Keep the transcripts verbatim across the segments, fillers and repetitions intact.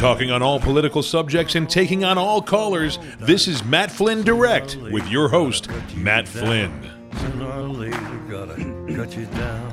Talking on all political subjects and taking on all callers, this is Matt Flynn Direct with your host, Matt Flynn. Sooner or later, gotta cut you down.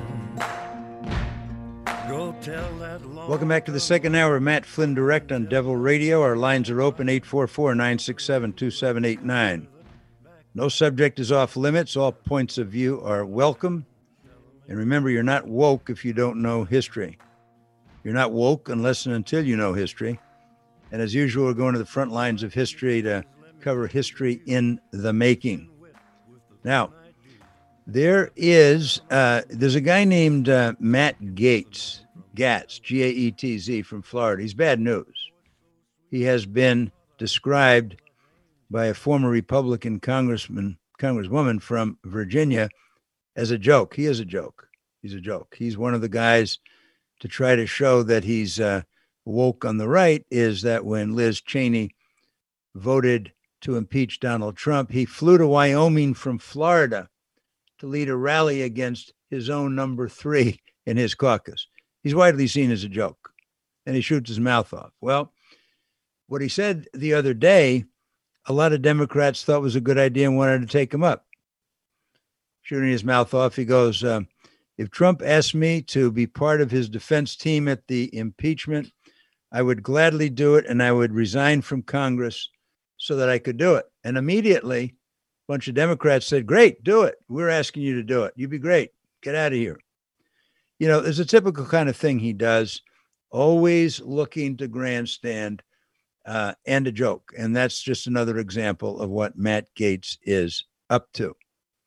Go tell that long- Welcome back to the second hour of Matt Flynn Direct on Devil Radio. Our lines are open, eight four four, nine six seven, two seven eight nine. No subject is off limits. All points of view are welcome. And remember, you're not woke if you don't know history. You're not woke unless and until you know history. And as usual, we're going to the front lines of history to cover history in the making. Now, there is, uh, there's a guy named uh, Matt Gaetz, Gatz, G A E T Z from Florida. He's bad news. He has been described by a former Republican congressman, congresswoman from Virginia as a joke. He is a joke. He's a joke. He's one of the guys to try to show that he's uh, woke on the right is that when Liz Cheney voted to impeach Donald Trump, he flew to Wyoming from Florida to lead a rally against his own number three in his caucus. He's widely seen as a joke, and he shoots his mouth off. Well, what he said the other day, a lot of Democrats thought was a good idea and wanted to take him up. Shooting his mouth off, he goes, um, if Trump asked me to be part of his defense team at the impeachment, I would gladly do it, and I would resign from Congress so that I could do it. And immediately, a bunch of Democrats said, great, do it. We're asking you to do it. You'd be great. Get out of here. You know, there's a typical kind of thing he does, always looking to grandstand uh, and a joke. And that's just another example of what Matt Gaetz is up to.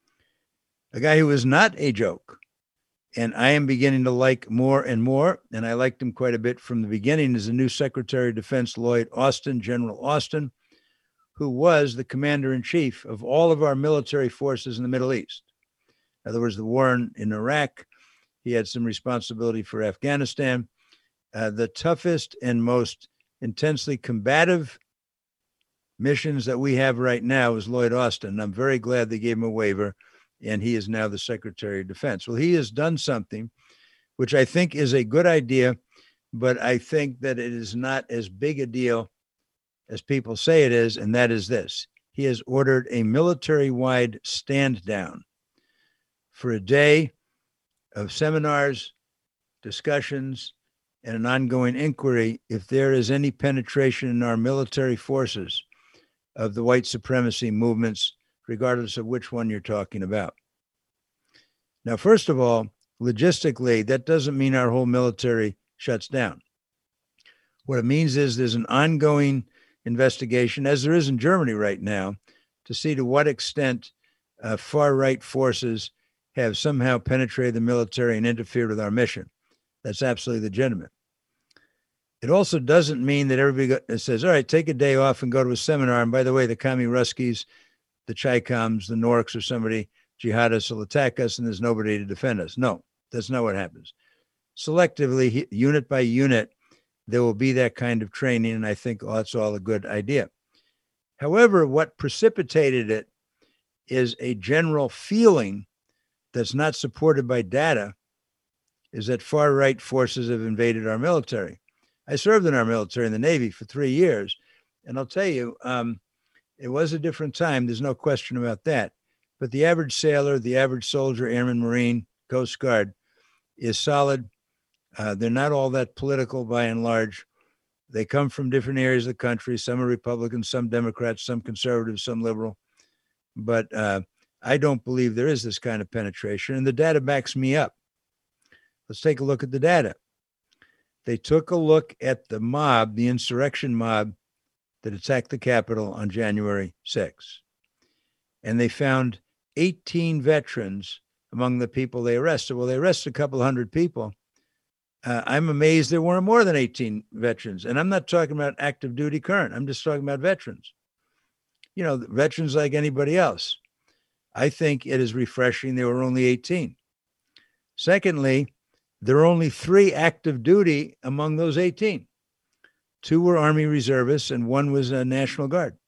A guy who is not a joke, and I am beginning to like more and more, and I liked him quite a bit from the beginning, is the new Secretary of Defense, Lloyd Austin, General Austin, who was the commander-in-chief of all of our military forces in the Middle East. In other words, the war in, in Iraq. He had some responsibility for Afghanistan. Uh, the toughest and most intensely combative missions that we have right now is Lloyd Austin. I'm very glad they gave him a waiver, and he is now the Secretary of Defense. Well, he has done something which I think is a good idea, but I think that it is not as big a deal as people say it is, and that is this. He has ordered a military-wide stand down for a day of seminars, discussions, and an ongoing inquiry if there is any penetration in our military forces of the white supremacy movements, regardless of which one you're talking about. Now, first of all, logistically, that doesn't mean our whole military shuts down. What it means is there's an ongoing investigation, as there is in Germany right now, to see to what extent uh, far-right forces have somehow penetrated the military and interfered with our mission. That's absolutely legitimate. It also doesn't mean that everybody go, says, all right, take a day off and go to a seminar. And by the way, the Kami Ruskies, the Chaicoms, the Norks, or somebody, jihadists will attack us and there's nobody to defend us. No, that's not what happens. Selectively, unit by unit, there will be that kind of training, and I think oh, that's all a good idea. However, what precipitated it is a general feeling that's not supported by data, is that far-right forces have invaded our military. I served in our military in the Navy for three years, and I'll tell you, um, it was a different time. There's no question about that. But the average sailor, the average soldier, airman, Marine, Coast Guard is solid. Uh, they're not all that political by and large. They come from different areas of the country. Some are Republicans, some Democrats, some conservatives, some liberal. But uh, I don't believe there is this kind of penetration, and the data backs me up. Let's take a look at the data. They took a look at the mob, the insurrection mob that attacked the Capitol on January sixth, and they found eighteen veterans among the people they arrested. Well, they arrested a couple hundred people. Uh, I'm amazed there weren't more than eighteen veterans, and I'm not talking about active duty current. I'm just talking about veterans. You know, veterans like anybody else. I think it is refreshing there were only eighteen. Secondly, there are only three active duty among those eighteen. Two were Army reservists and one was a National Guard.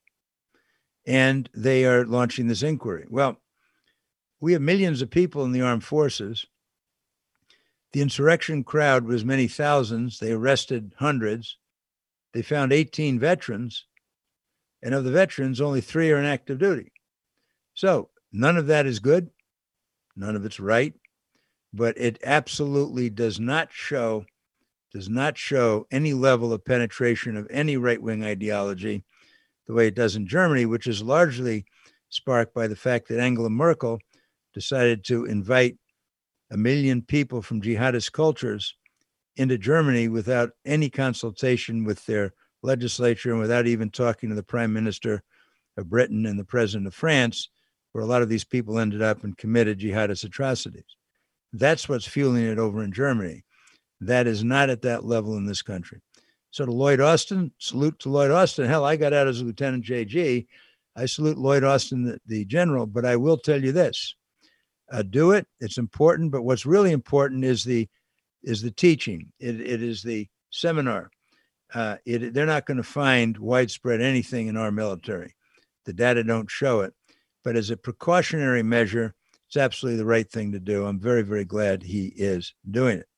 And they are launching this inquiry. Well, we have millions of people in the armed forces. The insurrection crowd was many thousands. They arrested hundreds. they found eighteen veterans, and of the veterans, only three are in active duty. So none of that is good. None of it's right, but it absolutely does not show, does not show any level of penetration of any right-wing ideology the way it does in Germany, which is largely sparked by the fact that Angela Merkel decided to invite a million people from jihadist cultures into Germany without any consultation with their legislature and without even talking to the prime minister of Britain and the president of France, where a lot of these people ended up and committed jihadist atrocities. That's what's fueling it over in Germany. That is not at that level in this country. So to Lloyd Austin, salute to Lloyd Austin. Hell, I got out as a Lieutenant J G. I salute Lloyd Austin, the, the general, but I will tell you this. Uh, do it. It's important, but what's really important is the is the teaching. It, it is the seminar. Uh, it, they're not going to find widespread anything in our military. The data don't show it. But as a precautionary measure, it's absolutely the right thing to do. I'm very, very glad he is doing it.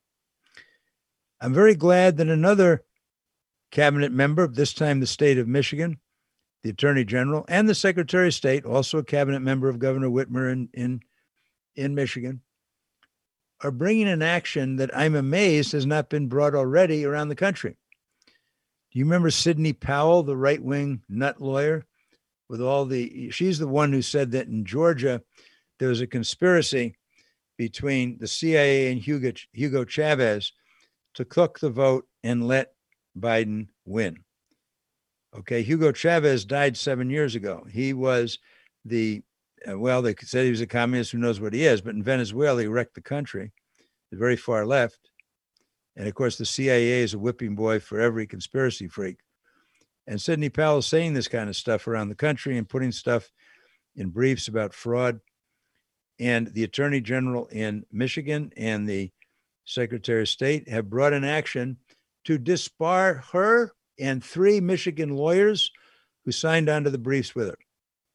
I'm very glad that another cabinet member, this time the state of Michigan, the Attorney General, and the Secretary of State, also a cabinet member of Governor Whitmer in, in, in Michigan, are bringing an action that I'm amazed has not been brought already around the country. Do you remember Sidney Powell, the right-wing nut lawyer, with all the, she's the one who said that in Georgia, there was a conspiracy between the C I A and Hugo, Hugo Chavez to cook the vote and let Biden win. Okay, Hugo Chavez died seven years ago. He was the, uh, well, they said he was a communist, who knows what he is, but in Venezuela, he wrecked the country, the very far left. And of course, the C I A is a whipping boy for every conspiracy freak. And Sidney Powell is saying this kind of stuff around the country and putting stuff in briefs about fraud. And the Attorney General in Michigan and the Secretary of State have brought in action to disbar her and three Michigan lawyers who signed onto the briefs with her.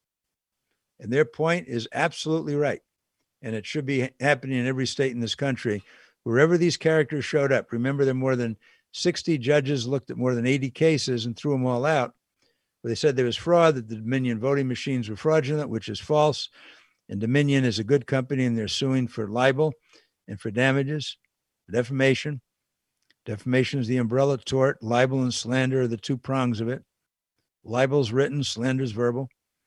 And their point is absolutely right. And it should be happening in every state in this country, wherever these characters showed up. Remember, there are more than sixty judges looked at more than eighty cases and threw them all out, where they said there was fraud, that the Dominion voting machines were fraudulent, which is false. And Dominion is a good company, and they're suing for libel and for damages, for defamation. Defamation is the umbrella tort. Libel and slander are the two prongs of it. Libel's written, slander's verbal.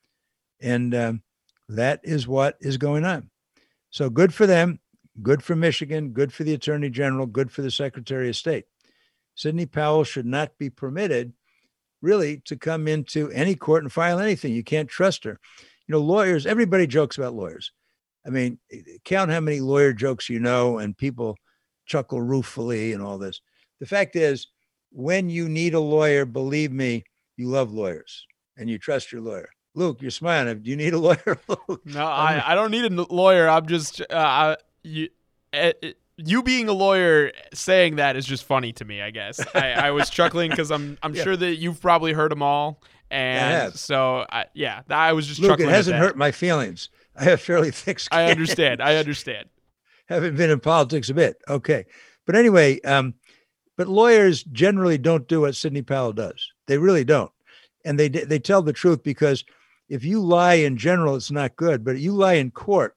And um, that is what is going on. So good for them, good for Michigan, good for the Attorney General, good for the Secretary of State. Sidney Powell should not be permitted really to come into any court and file anything. You can't trust her. You know, lawyers, everybody jokes about lawyers. I mean, count how many lawyer jokes you know, and people chuckle ruefully and all this. The fact is, when you need a lawyer, believe me, you love lawyers and you trust your lawyer. Luke, you're smiling. Do you need a lawyer, Luke? No, I, I don't need a lawyer. I'm just, uh, I, you, it, you being a lawyer saying that is just funny to me, I guess. I, I was chuckling because I'm I'm yeah. sure that you've probably heard them all. And so, I, yeah, I was just Luke, chuckling. It hasn't at that. hurt my feelings. I have fairly thick skin. I understand. I understand. Haven't been in politics a bit. Okay. But anyway, um, but lawyers generally don't do what Sidney Powell does. They really don't. And they they tell the truth, because if you lie in general, it's not good. But you lie in court,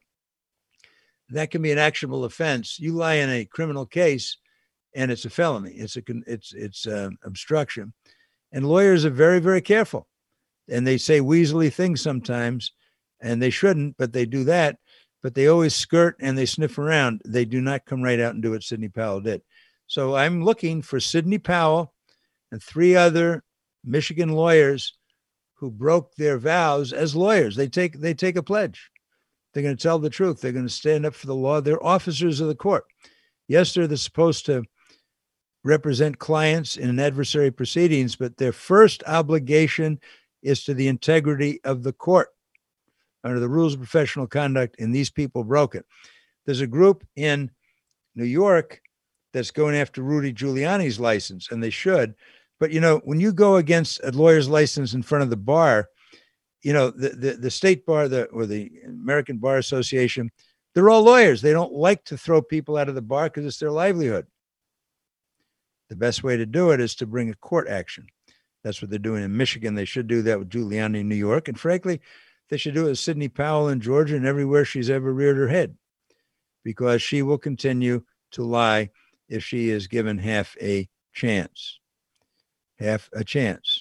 that can be an actionable offense. You lie in a criminal case, and it's a felony. It's a it's it's uh, obstruction. And lawyers are very, very careful, and they say weaselly things sometimes, and they shouldn't, but they do that. But they always skirt and they sniff around. They do not come right out and do what Sidney Powell did. So I'm looking for Sidney Powell and three other Michigan lawyers who broke their vows as lawyers. They take they take a pledge. They're going to tell the truth. They're going to stand up for the law. They're officers of the court. Yes, they're supposed to represent clients in an adversary proceedings, but their first obligation is to the integrity of the court under the rules of professional conduct, and these people broke it. There's a group in New York that's going after Rudy Giuliani's license, and they should. But, you know, when you go against a lawyer's license in front of the bar, you know, the, the, the state bar the, or the American Bar Association, they're all lawyers. They don't like to throw people out of the bar because it's their livelihood. The best way to do it is to bring a court action. That's what they're doing in Michigan. They should do that with Giuliani in New York. And frankly, they should do it with Sidney Powell in Georgia and everywhere she's ever reared her head, because she will continue to lie if she is given half a chance. Half a chance.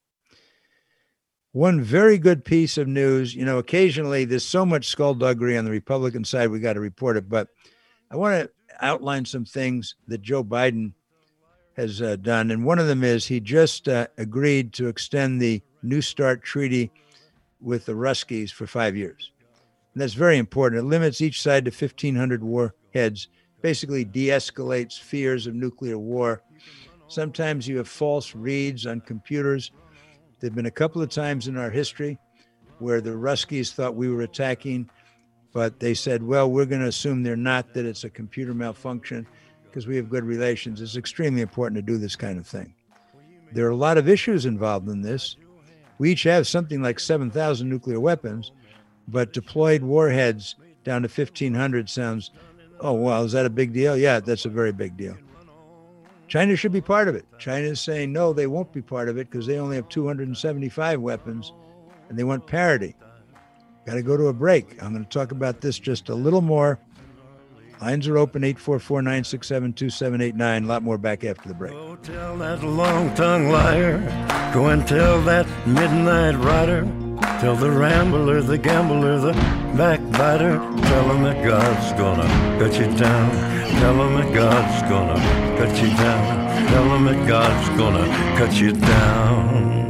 One very good piece of news, you know, occasionally there's so much skullduggery on the Republican side, we got to report it. But I want to outline some things that Joe Biden has uh, done. And one of them is he just uh, agreed to extend the New START treaty with the Ruskies for five years. And that's very important. It limits each side to fifteen hundred warheads, basically de-escalates fears of nuclear war. Sometimes you have false reads on computers. There have been a couple of times in our history where the Ruskies thought we were attacking, but they said, well, we're going to assume they're not, that it's a computer malfunction because we have good relations. It's extremely important to do this kind of thing. There are a lot of issues involved in this. We each have something like seven thousand nuclear weapons, but deployed warheads down to fifteen hundred sounds, oh, well, is that a big deal? Yeah, that's a very big deal. China should be part of it. China is saying, no, they won't be part of it because they only have two hundred seventy-five weapons and they want parity. Got to go to a break. I'm going to talk about this just a little more. Lines are open, eight four four, nine six seven, two seven eight nine. A lot more back after the break. Go tell that long-tongued liar. Go and tell that midnight rider. Tell the rambler, the gambler, the backbiter. Tell him that God's gonna cut you down. Tell him that God's gonna cut you down. Tell him that God's gonna cut you down.